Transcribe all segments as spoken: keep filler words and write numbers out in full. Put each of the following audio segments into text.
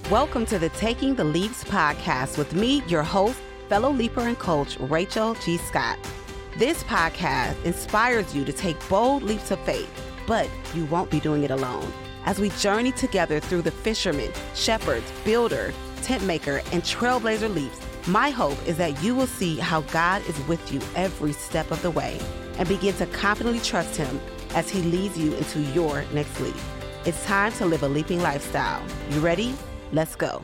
Welcome to the Taking the Leaps podcast with me, your host, fellow leaper and coach, Rachel G. Scott. This podcast inspires you to take bold leaps of faith, but you won't be doing it alone. As we journey together through the fisherman, shepherd, builder, tent maker, and trailblazer leaps, my hope is that you will see how God is with you every step of the way and begin to confidently trust Him as He leads you into your next leap. It's time to live a leaping lifestyle. You ready? Let's go.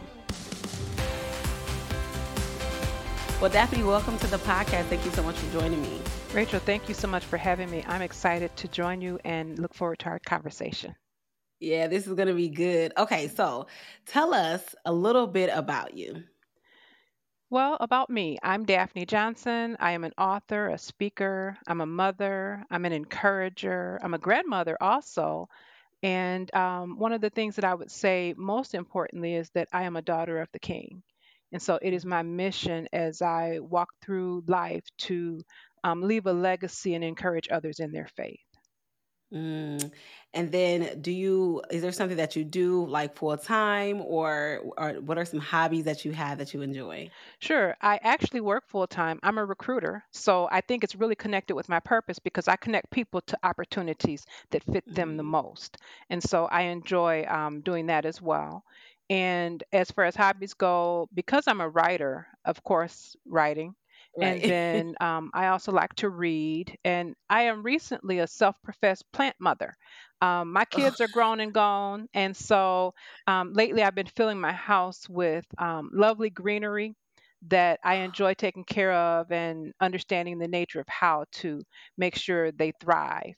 Well, Daphne, welcome to the podcast. Thank you so much for joining me. Rachel, thank you so much for having me. I'm excited to join you and look forward to our conversation. Yeah, this is going to be good. Okay, so tell us a little bit about you. Well, about me, I'm Daphne Johnson. I am an author, a speaker, I'm a mother, I'm an encourager, I'm a grandmother also. And um, one of the things that I would say most importantly is that I am a daughter of the King. And so it is my mission as I walk through life to um, leave a legacy and encourage others in their faith. Mm. And then do you, is there something that you do like full time or, or what are some hobbies that you have that you enjoy? Sure. I actually work full time. I'm a recruiter. So I think it's really connected with my purpose because I connect people to opportunities that fit them the Mhm. most. And so I enjoy um, doing that as well. And as far as hobbies go, because I'm a writer, of course, writing. And Right. then um, I also like to read. And I am recently a self professed plant mother. Um, my Oh, kids are grown and gone. And so um, lately I've been filling my house with um, lovely greenery that I enjoy taking care of and understanding the nature of how to make sure they thrive.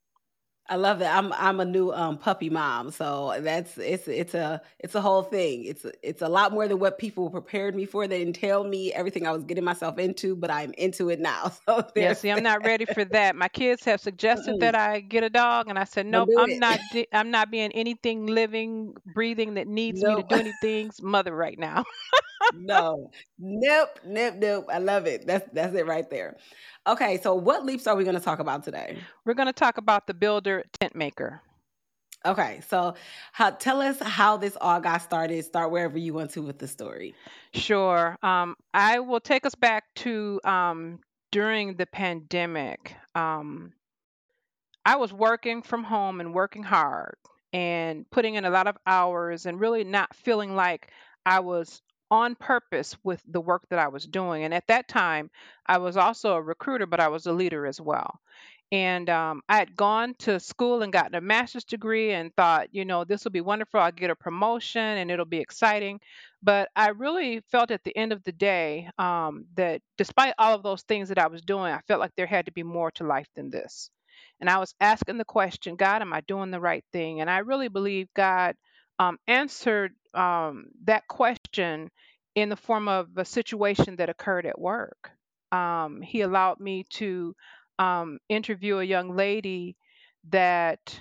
I love that. I'm I'm a new um puppy mom, so that's it's it's a it's a whole thing. It's a- it's a lot more than what people prepared me for. They didn't tell me everything I was getting myself into, but I'm into it now. So Yeah, there's see, I'm not ready for that. My kids have suggested Mm-mm, that I get a dog, and I said, don't nope, do I'm it. not. di- I'm not being anything living, breathing that needs me to Nope. do anything's mother right now. No. Nope. Nope. Nope. I love it. That's that's it right there. Okay, so what leaps are we going to talk about today? We're going to talk about the builder tent maker. Okay, so how, tell us how this all got started. Start wherever you want to with the story. Sure. Um, I will take us back to um, during the pandemic. Um, I was working from home and working hard and putting in a lot of hours and really not feeling like I was on purpose with the work that I was doing. And at that time, I was also a recruiter, but I was a leader as well. And um, I had gone to school and gotten a master's degree and thought, you know, this will be wonderful. I'll get a promotion and it'll be exciting. But I really felt at the end of the day um, that despite all of those things that I was doing, I felt like there had to be more to life than this. And I was asking the question, God, am I doing the right thing? And I really believe God um, answered um, that question in the form of a situation that occurred at work. Um, he allowed me to um, interview a young lady that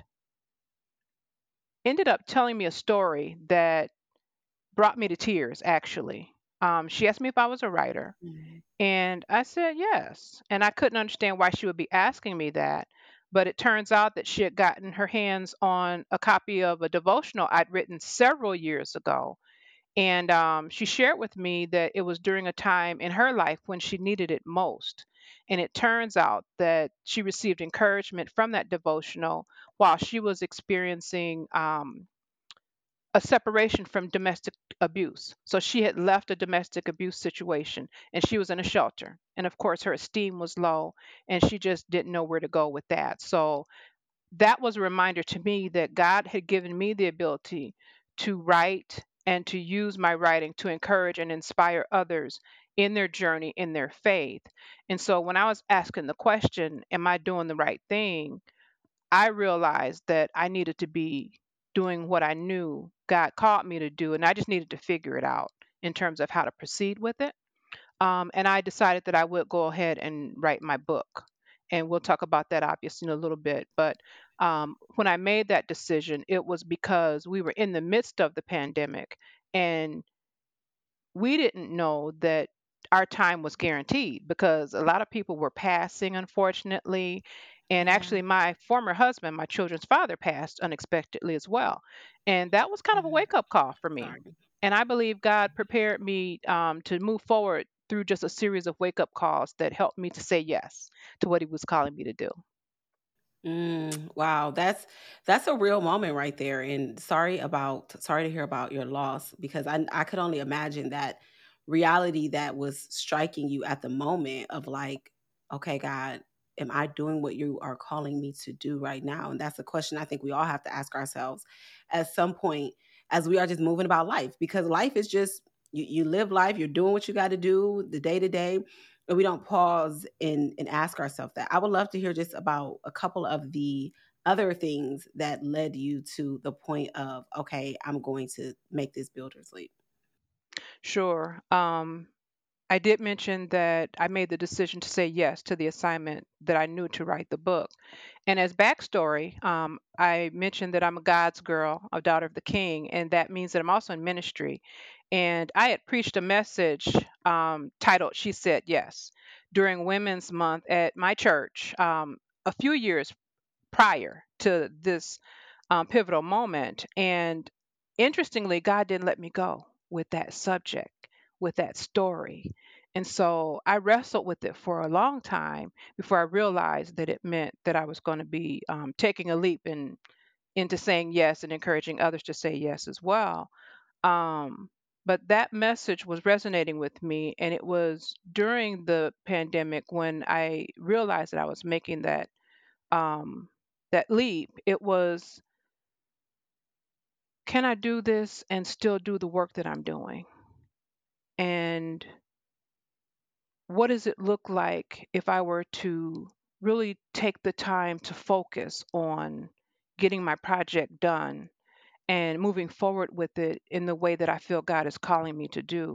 ended up telling me a story that brought me to tears, actually. Um, she asked me if I was a writer, Mhm. and I said yes. And I couldn't understand why she would be asking me that. But it turns out that she had gotten her hands on a copy of a devotional I'd written several years ago. And um, she shared with me that it was during a time in her life when she needed it most. And it turns out that she received encouragement from that devotional while she was experiencing um, a separation from domestic abuse. So she had left a domestic abuse situation and she was in a shelter. And of course, her esteem was low and she just didn't know where to go with that. So that was a reminder to me that God had given me the ability to write and to use my writing to encourage and inspire others in their journey, in their faith. And so when I was asking the question, am I doing the right thing? I realized that I needed to be doing what I knew God called me to do, and I just needed to figure it out in terms of how to proceed with it. Um, and I decided that I would go ahead and write my book. And we'll talk about that obviously in a little bit. But um, when I made that decision, it was because we were in the midst of the pandemic and we didn't know that our time was guaranteed because a lot of people were passing, unfortunately. And Yeah. actually, my former husband, my children's father, passed unexpectedly as well. And that was kind of a Yeah. wake up call for me. Sorry. And I believe God prepared me um, to move forward through just a series of wake up calls that helped me to say yes to what He was calling me to do. Mm, wow, that's that's a real moment right there. And sorry about sorry to hear about your loss because I I could only imagine that reality that was striking you at the moment of like, okay, God, am I doing what you are calling me to do right now? And that's a question I think we all have to ask ourselves at some point as we are just moving about life because life is just you, you live life, you're doing what you got to do the day to day and we don't pause and, and ask ourselves that. I would love to hear just about a couple of the other things that led you to the point of, okay, I'm going to make this builder's leap. Sure. Um, I did mention that I made the decision to say yes to the assignment that I knew to write the book. And as backstory, um, I mentioned that I'm a God's girl, a daughter of the King, and that means that I'm also in ministry. And I had preached a message um, titled "She Said Yes" during Women's Month at my church um, a few years prior to this um, pivotal moment. And interestingly, God didn't let me go with that subject, with that story. And so I wrestled with it for a long time before I realized that it meant that I was going to be um, taking a leap in, into saying yes and encouraging others to say yes as well. Um, but that message was resonating with me. And it was during the pandemic when I realized that I was making that um, that leap. It was, can I do this and still do the work that I'm doing? And what does it look like if I were to really take the time to focus on getting my project done and moving forward with it in the way that I feel God is calling me to do?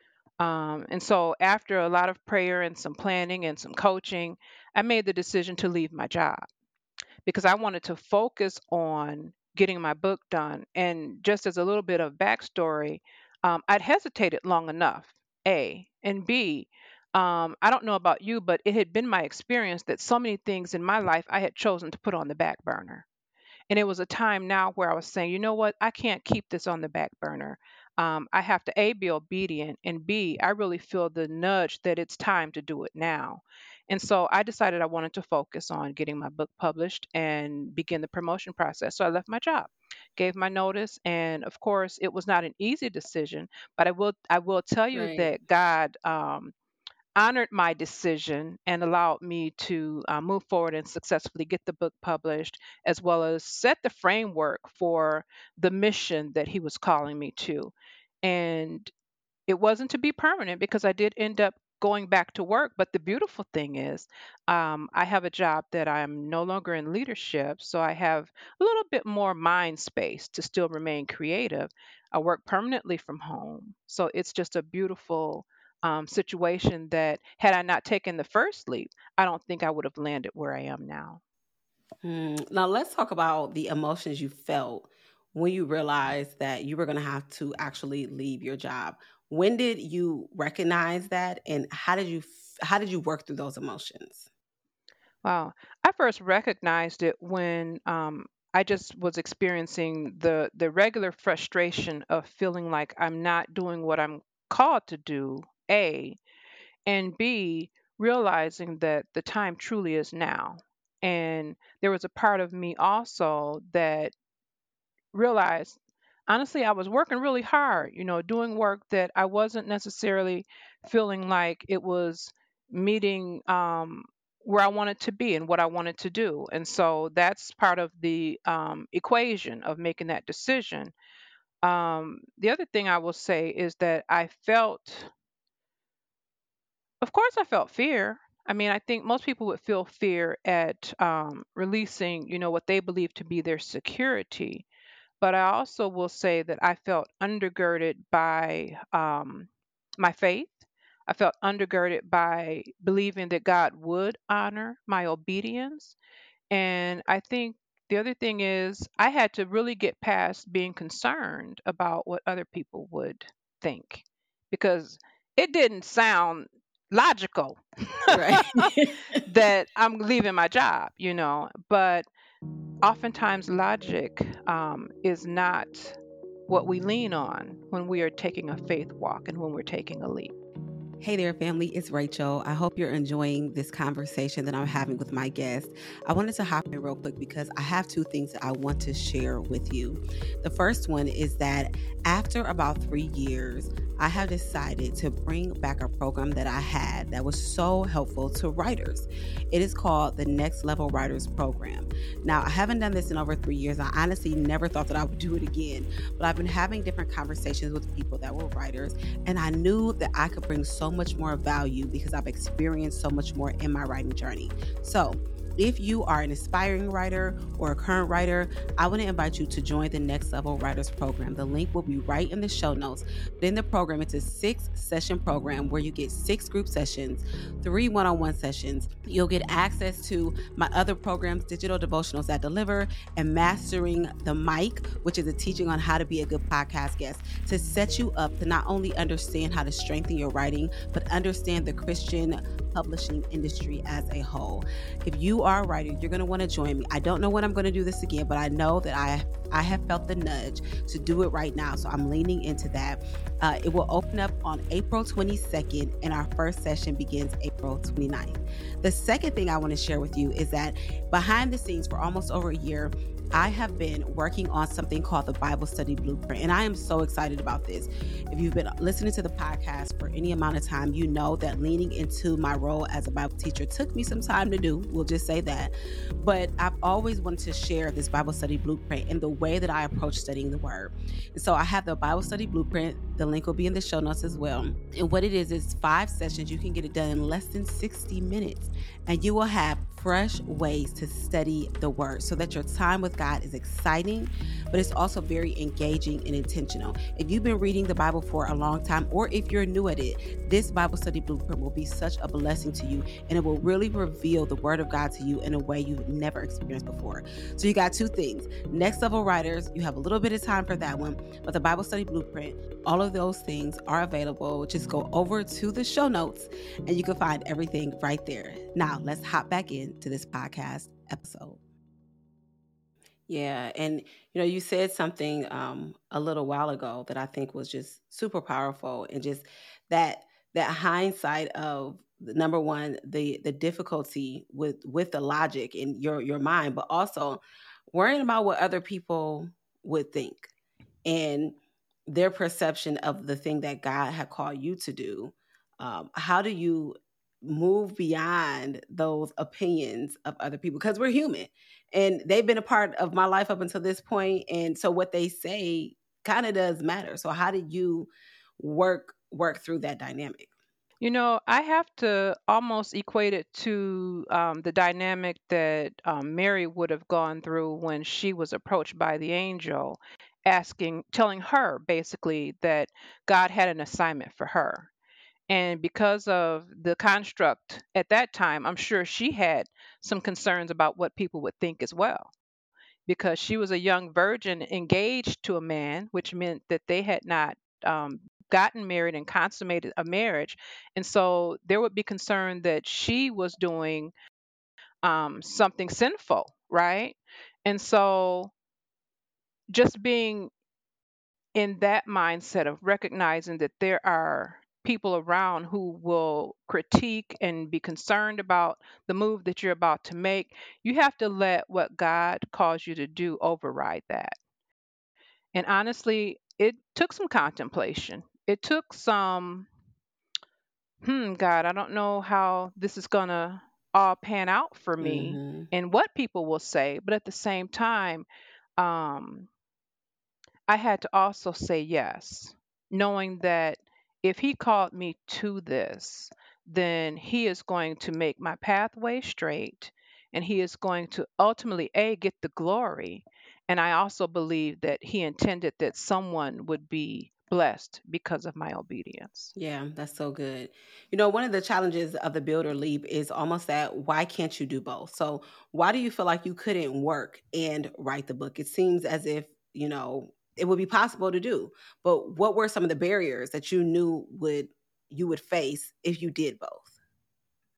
Um, and so, after a lot of prayer and some planning and some coaching, I made the decision to leave my job because I wanted to focus on getting my book done. And just as a little bit of backstory, um, I'd hesitated long enough, A. And B, um, I don't know about you, but it had been my experience that so many things in my life I had chosen to put on the back burner. And it was a time now where I was saying, you know what, I can't keep this on the back burner. Um, I have to A, be obedient, and B, I really feel the nudge that it's time to do it now. And so I decided I wanted to focus on getting my book published and begin the promotion process. So I left my job, gave my notice, and of course, it was not an easy decision. But I will I will tell you Right. that God um, honored my decision and allowed me to uh, move forward and successfully get the book published, as well as set the framework for the mission that he was calling me to. And it wasn't to be permanent because I did end up going back to work. But the beautiful thing is, um, I have a job that I'm no longer in leadership. So I have a little bit more mind space to still remain creative. I work permanently from home. So it's just a beautiful um, situation that, had I not taken the first leap, I don't think I would have landed where I am now. Hmm. Now let's talk about the emotions you felt when you realized that you were going to have to actually leave your job. When did you recognize that, and how did you f- how did you work through those emotions? Wow. I first recognized it when um, I just was experiencing the the regular frustration of feeling like I'm not doing what I'm called to do, A, and B, realizing that the time truly is now. And there was a part of me also that realized, honestly, I was working really hard, you know, doing work that I wasn't necessarily feeling like it was meeting um, where I wanted to be and what I wanted to do. And so that's part of the um, equation of making that decision. Um, the other thing I will say is that I felt, of course, I felt fear. I mean, I think most people would feel fear at um, releasing, you know, what they believe to be their security. But I also will say that I felt undergirded by um, my faith. I felt undergirded by believing that God would honor my obedience. And I think the other thing is, I had to really get past being concerned about what other people would think because it didn't sound logical Right. that I'm leaving my job, you know. But oftentimes, logic um, is not what we lean on when we are taking a faith walk and when we're taking a leap. Hey there, family. It's Rachel. I hope you're enjoying this conversation that I'm having with my guest. I wanted to hop in real quick because I have two things that I want to share with you. The first one is that after about three years, I have decided to bring back a program that I had that was so helpful to writers. It is called the Next Level Writers Program. Now, I haven't done this in over three years. I honestly never thought that I would do it again, but I've been having different conversations with people that were writers, and I knew that I could bring so much more value because I've experienced so much more in my writing journey. So, if you are an aspiring writer or a current writer, I want to invite you to join the Next Level Writers Program. The link will be right in the show notes. But in the program, it's a six session program where you get six group sessions, three one on one sessions. You'll get access to my other programs, Digital Devotionals That Deliver, and Mastering the Mic, which is a teaching on how to be a good podcast guest, to set you up to not only understand how to strengthen your writing, but understand the Christian publishing industry as a whole. If you are a writer, you're going to want to join me. I don't know when I'm going to do this again, but I know that I I have felt the nudge to do it right now, so I'm leaning into that. Uh, it will open up on April twenty-second, and our first session begins April twenty-ninth. The second thing I want to share with you is that behind the scenes for almost over a year, I have been working on something called the Bible Study Blueprint, and I am so excited about this. If you've been listening to the podcast for any amount of time, you know that leaning into my role as a Bible teacher took me some time to do. We'll just say that. But I've always wanted to share this Bible Study Blueprint in the way that I approach studying the Word. And so I have the Bible Study Blueprint. The link will be in the show notes as well. And what it is, is five sessions. You can get it done in less than sixty minutes. And you will have fresh ways to study the Word so that your time with God is exciting, but it's also very engaging and intentional. If you've been reading the Bible for a long time, or if you're new at it, this Bible Study Blueprint will be such a blessing to you, and it will really reveal the Word of God to you in a way you've never experienced before. So you got two things. Next Level Writers, you have a little bit of time for that one, but the Bible Study Blueprint, all of those things are available. Just go over to the show notes and you can find everything right there. Now, let's hop back into this podcast episode. Yeah, and you know, you said something um, a little while ago that I think was just super powerful, and just that that hindsight of the- number one, the the difficulty with with the logic in your your mind, but also worrying about what other people would think and their perception of the thing that God had called you to do. Um, how do you move beyond those opinions of other people? Because we're human and they've been a part of my life up until this point. And so what they say kind of does matter. So how did you work work through that dynamic? You know, I have to almost equate it to um, the dynamic that um, Mary would have gone through when she was approached by the angel, asking, telling her basically that God had an assignment for her. And because of the construct at that time, I'm sure she had some concerns about what people would think as well, because she was a young virgin engaged to a man, which meant that they had not um, gotten married and consummated a marriage. And so there would be concern that she was doing um, something sinful, right? And so just being in that mindset of recognizing that there are people around who will critique and be concerned about the move that you're about to make, you have to let what God calls you to do override that. And honestly, it took some contemplation. It took some, hmm, God, I don't know how this is going to all pan out for me Mm-hmm. and what people will say. But at the same time, um, I had to also say yes, knowing that if He called me to this, then He is going to make my pathway straight and He is going to ultimately, A, get the glory. And I also believe that He intended that someone would be blessed because of my obedience. Yeah, that's so good. You know, one of the challenges of the builder leap is almost that why can't you do both? So, why do you feel like you couldn't work and write the book? It seems as if, you know, it would be possible to do. But what were some of the barriers that you knew would you would face if you did both?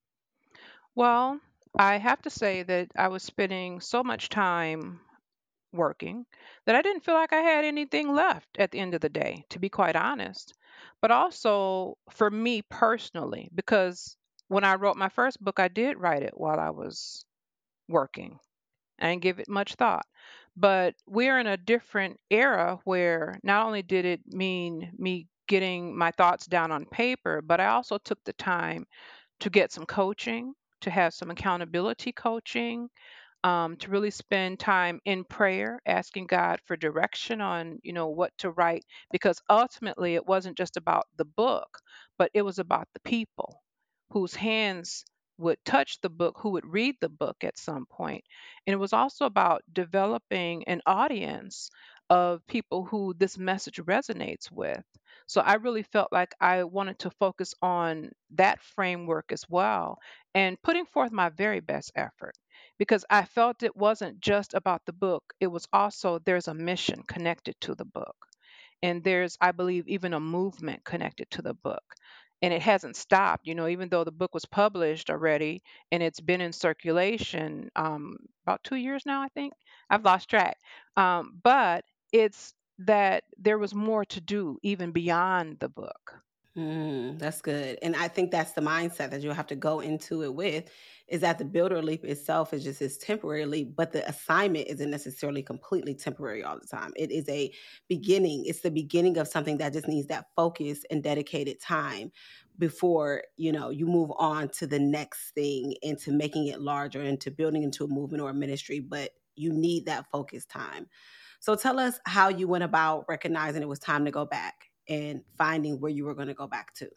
Well, I have to say that I was spending so much time working that I didn't feel like I had anything left at the end of the day, to be quite honest. But also for me personally, because when I wrote my first book, I did write it while I was working. I didn't give it much thought. But we're in a different era where not only did it mean me getting my thoughts down on paper, but I also took the time to get some coaching, to have some accountability coaching, um, to really spend time in prayer, asking God for direction on, you know, what to write, because ultimately it wasn't just about the book, but it was about the people whose hands would touch the book, who would read the book at some point. And it was also about developing an audience of people who this message resonates with. So I really felt like I wanted to focus on that framework as well and putting forth my very best effort because I felt it wasn't just about the book. It was also there's a mission connected to the book. And there's, I believe, even a movement connected to the book. And it hasn't stopped, you know, even though the book was published already and it's been in circulation um, about two years now, I think. I've lost track. Um, but it's that there was more to do even beyond the book. Mm, that's good. And I think that's the mindset that you'll have to go into it with is that the builder leap itself is just this temporary leap, but the assignment isn't necessarily completely temporary all the time. It is a beginning. It's the beginning of something that just needs that focus and dedicated time before, you know, you move on to the next thing and to making it larger and to building into a movement or a ministry, but you need that focus time. So tell us how you went about recognizing it was time to go back and finding where you were going to go back to.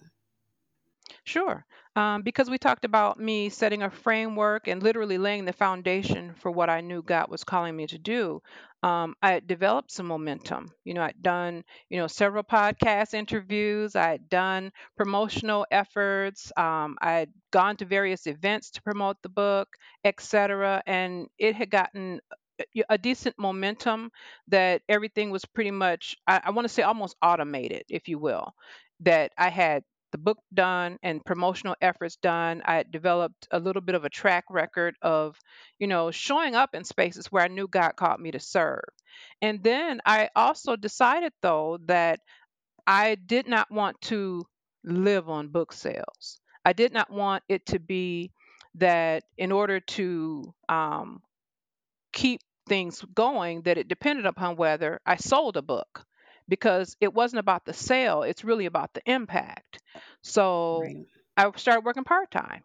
Sure. Um, because we talked about me setting a framework and literally laying the foundation for what I knew God was calling me to do. Um, I had developed some momentum. You know, I'd done, you know, several podcast interviews. I had done promotional efforts. Um, I had gone to various events to promote the book, et cetera. And it had gotten a a decent momentum that everything was pretty much, I, I want to say almost automated, if you will, that I had the book done and promotional efforts done. I had developed a little bit of a track record of, you know, showing up in spaces where I knew God called me to serve. And then I also decided, though, that I did not want to live on book sales. I did not want it to be that in order to um, keep things going that it depended upon whether I sold a book because it wasn't about the sale, it's really about the impact. So Right. I started working part time.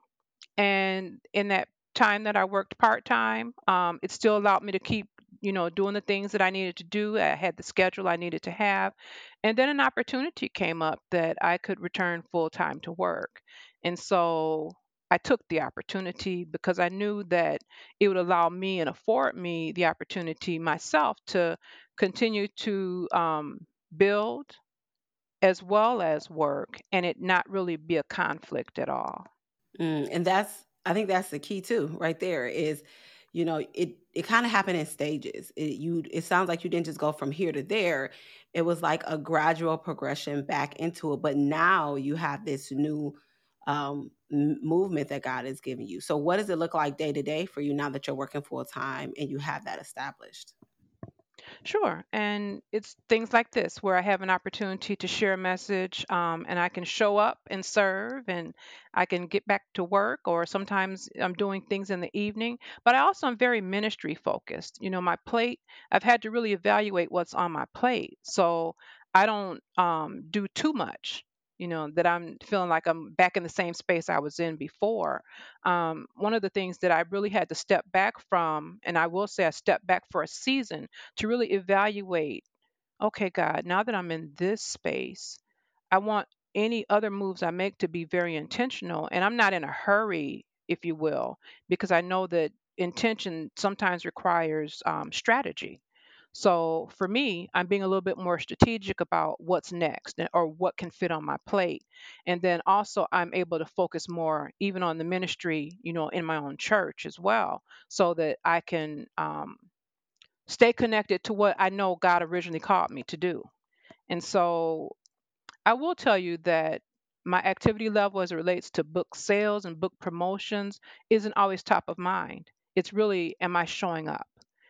And in that time that I worked part time, um, it still allowed me to keep, you know, doing the things that I needed to do. I had the schedule I needed to have. And then an opportunity came up that I could return full time to work. And so I took the opportunity because I knew that it would allow me and afford me the opportunity myself to continue to um, build as well as work and it not really be a conflict at all. Mm, and that's I think that's the key too, right there is, you know, it it kind of happened in stages. It you it sounds like you didn't just go from here to there. It was like a gradual progression back into it, but now you have this new um m- movement that God has given you. So what does it look like day to day for you now that you're working full time and you have that established? Sure. And it's things like this where I have an opportunity to share a message um, and I can show up and serve and I can get back to work, or sometimes I'm doing things in the evening. But I also am very ministry focused. You know, my plate, I've had to really evaluate what's on my plate. So I don't um, do too much. You know, that I'm feeling like I'm back in the same space I was in before. Um, one of the things that I really had to step back from, and I will say I stepped back for a season to really evaluate, okay, God, now that I'm in this space, I want any other moves I make to be very intentional. And I'm not in a hurry, if you will, because I know that intention sometimes requires um, strategy. So for me, I'm being a little bit more strategic about what's next and- or what can fit on my plate. And then also, I'm able to focus more even on the ministry, you know, in my own church as well, so that I can um, stay connected to what I know God originally called me to do. And so I will tell you that my activity level as it relates to book sales and book promotions isn't always top of mind. It's really, am I showing up?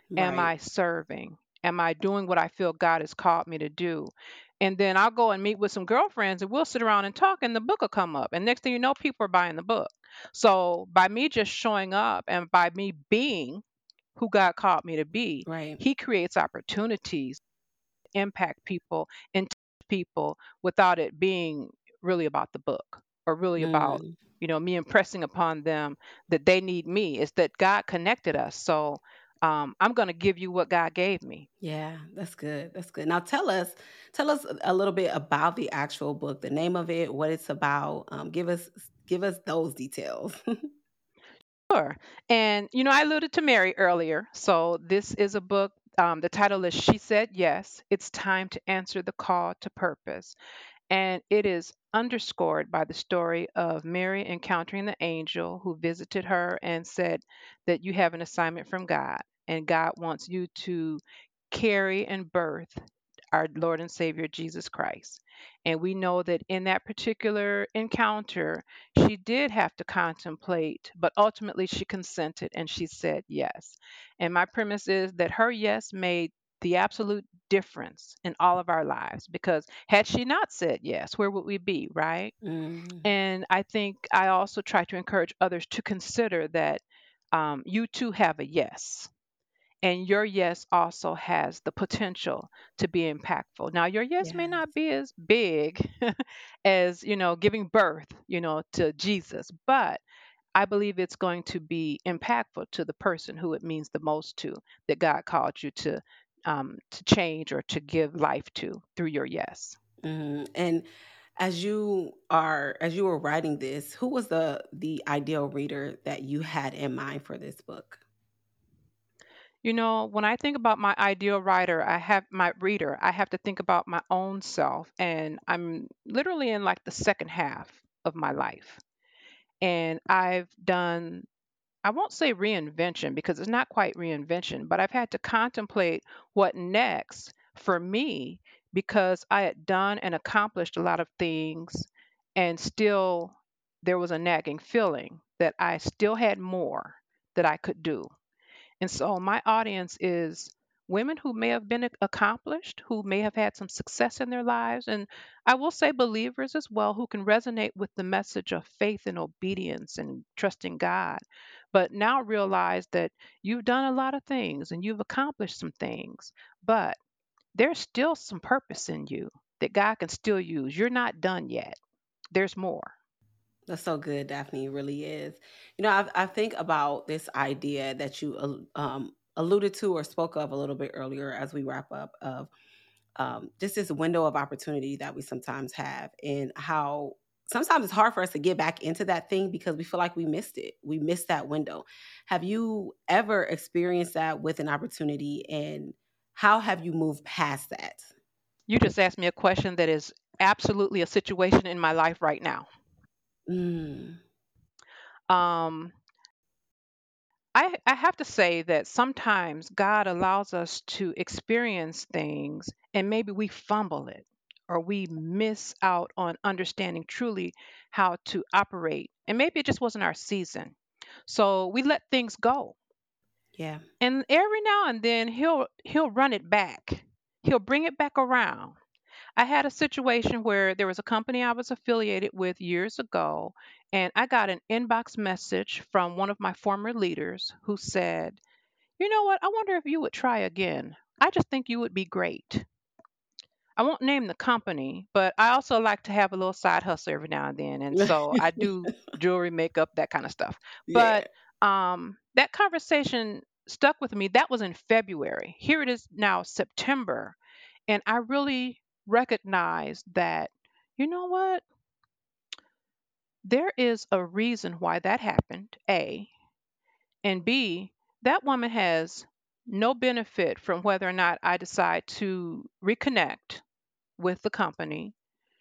Am Right. I serving? Am I doing what I feel God has called me to do? And then I'll go and meet with some girlfriends and we'll sit around and talk and the book will come up. And next thing you know, people are buying the book. So by me just showing up and by me being who God called me to be, Right. He creates opportunities to impact people and touch people without it being really about the book or really about, Mm. you know, me impressing upon them that they need me. It's that God connected us. So um, I'm going to give you what God gave me. Yeah, that's good. That's good. Now tell us, tell us a little bit about the actual book, the name of it, what it's about. Um, give us, give us those details. Sure. And, you know, I alluded to Mary earlier. So this is a book. Um, the title is She Said Yes. It's time to answer the call to purpose. And it is underscored by the story of Mary encountering the angel who visited her and said that you have an assignment from God, and God wants you to carry and birth our Lord and Savior Jesus Christ. And we know that in that particular encounter, she did have to contemplate, but ultimately she consented and she said yes. And my premise is that her yes made the absolute difference in all of our lives because had she not said yes, where would we be, right? Mm, And I think I also try to encourage others to consider that um, you too have a yes and your yes also has the potential to be impactful. Now your yes may yes. not be as big as, you know, giving birth, you know, to Jesus, but I believe it's going to be impactful to the person who it means the most to, that God called you to um, to change or to give life to through your yes. Mhm. And as you are, as you were writing this, who was the the ideal reader that you had in mind for this book? You know, when I think about my ideal writer, I have my reader, I have to think about my own self, and I'm literally in like the second half of my life. And I've done, I won't say reinvention because it's not quite reinvention, but I've had to contemplate what next for me because I had done and accomplished a lot of things, and still there was a nagging feeling that I still had more that I could do. And so my audience is women who may have been ac- accomplished, who may have had some success in their lives, and I will say believers as well who can resonate with the message of faith and obedience and trusting God. But now realize that you've done a lot of things and you've accomplished some things, but there's still some purpose in you that God can still use. You're not done yet. There's more. That's so good, Daphne. It really is. You know, I, I think about this idea that you al- um, alluded to or spoke of a little bit earlier as we wrap up of um, just this window of opportunity that we sometimes have, and how sometimes it's hard for us to get back into that thing because we feel like we missed it. We missed that window. Have you ever experienced that with an opportunity, and how have you moved past that? You just asked me a question that is absolutely a situation in my life right now. Mm, Um, I, I have to say that sometimes God allows us to experience things and maybe we fumble it or we miss out on understanding truly how to operate. And maybe it just wasn't our season. So we let things go. yeah. And every now and then he'll he'll run it back. He'll bring it back around. I had a situation where there was a company I was affiliated with years ago, and I got an inbox message from one of my former leaders who said, you know what? I wonder if you would try again. I just think you would be great. I won't name the company, but I also like to have a little side hustle every now and then. And so I do jewelry, makeup, that kind of stuff. But Yeah. um, that conversation stuck with me. That was in February. Here it is now, September. And I really recognized that, you know what? There is a reason why that happened, A. And B, that woman has no benefit from whether or not I decide to reconnect with the company.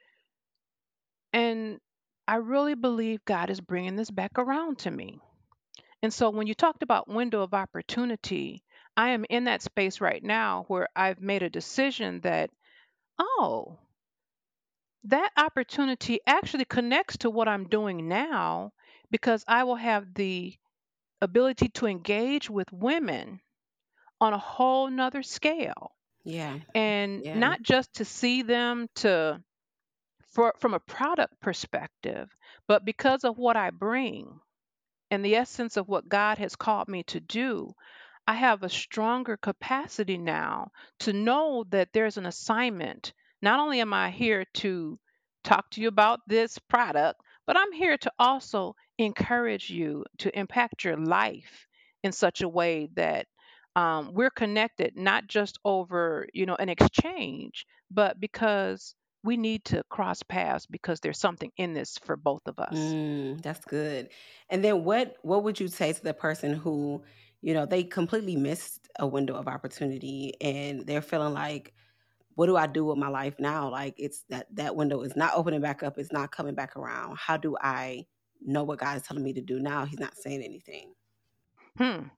And I really believe God is bringing this back around to me. And so when you talked about window of opportunity, I am in that space right now where I've made a decision that, oh, that opportunity actually connects to what I'm doing now because I will have the ability to engage with women on a whole nother scale. Yeah. And Yeah. not just to see them to for from a product perspective, but because of what I bring and the essence of what God has called me to do, I have a stronger capacity now to know that there's an assignment. Not only am I here to talk to you about this product, but I'm here to also encourage you to impact your life in such a way that um, we're connected, not just over, you know, an exchange, but because we need to cross paths because there's something in this for both of us. Mm, that's good. And then what what would you say to the person who, you know, they completely missed a window of opportunity and they're feeling like, what do I do with my life now? Like it's that that window is not opening back up, it's not coming back around. How do I know what God is telling me to do now? He's not saying anything. Hmm.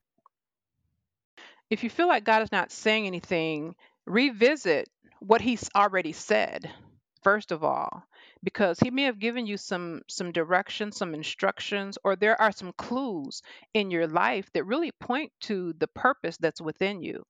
If you feel like God is not saying anything, revisit what he's already said, first of all, because he may have given you some some direction, some instructions, or there are some clues in your life that really point to the purpose that's within you.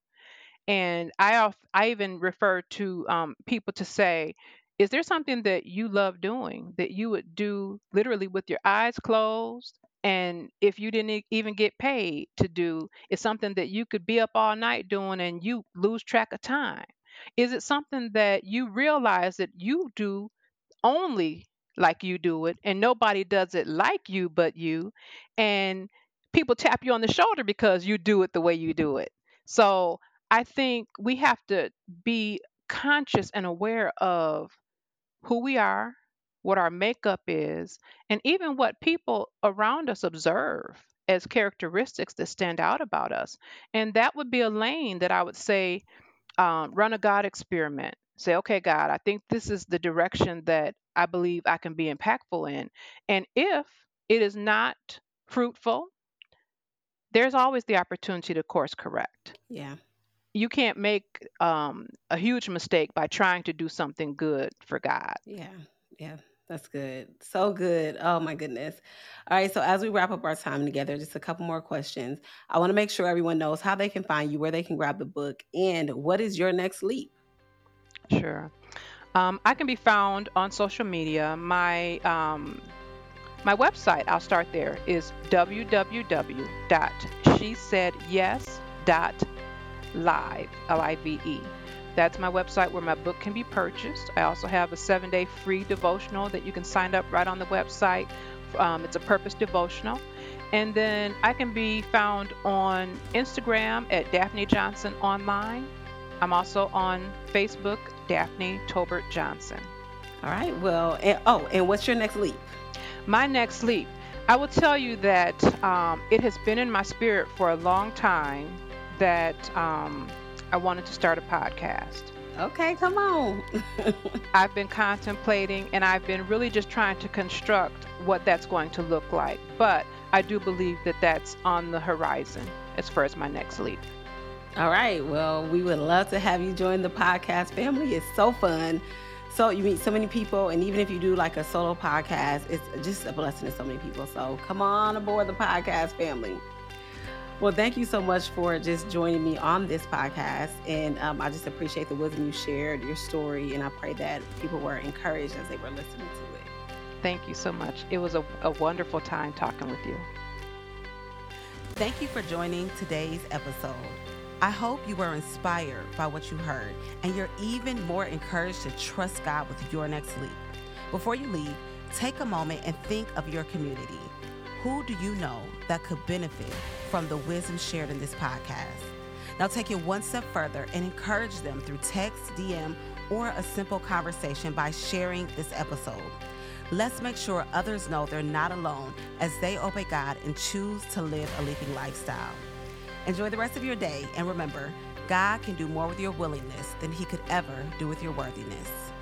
And I of- I even refer to um, people to say, is there something that you love doing that you would do literally with your eyes closed? And if you didn't e- even get paid to do, it's something that you could be up all night doing and you lose track of time. Is it something that you realize that you do only like you do it and nobody does it like you but you, and people tap you on the shoulder because you do it the way you do it? So I think we have to be conscious and aware of who we are, what our makeup is, and even what people around us observe as characteristics that stand out about us. And that would be a lane that I would say, um, run a God experiment. Say, okay, God, I think this is the direction that I believe I can be impactful in. And if it is not fruitful, there's always the opportunity to course correct. Yeah. You can't make um, a huge mistake by trying to do something good for God. Yeah. Yeah. That's good. So good. Oh my goodness. All right. So as we wrap up our time together, just a couple more questions. I want to make sure everyone knows how they can find you, where they can grab the book, and what is your next leap? Sure. Um, I can be found on social media. My um, my website, I'll start there, is w w w dot she said yes dot live, L I V E. That's my website where my book can be purchased. I also have a seven day free devotional that you can sign up right on the website. Um, it's a purpose devotional. And then I can be found on Instagram at Daphne Johnson Online. I'm also on Facebook, Daphne Tolbert Johnson. All right. Well, and, oh, and what's your next leap? My next leap, I will tell you that um, it has been in my spirit for a long time that um, I wanted to start a podcast. Okay, come on. I've been contemplating and I've been really just trying to construct what that's going to look like. But I do believe that that's on the horizon as far as my next leap. All right. Well, we would love to have you join the podcast family. It's so fun. So you meet so many people, and even if you do like a solo podcast, it's just a blessing to so many people. So come on aboard the podcast family. Well, thank you so much for just joining me on this podcast. And um, I just appreciate the wisdom you shared, your story, and I pray that people were encouraged as they were listening to it. Thank you so much. It was a, a wonderful time talking with you. Thank you for joining today's episode. I hope you were inspired by what you heard, and you're even more encouraged to trust God with your next leap. Before you leave, take a moment and think of your community. Who do you know that could benefit from the wisdom shared in this podcast? Now take it one step further and encourage them through text, D M, or a simple conversation by sharing this episode. Let's make sure others know they're not alone as they obey God and choose to live a leaping lifestyle. Enjoy the rest of your day, and remember, God can do more with your willingness than he could ever do with your worthiness.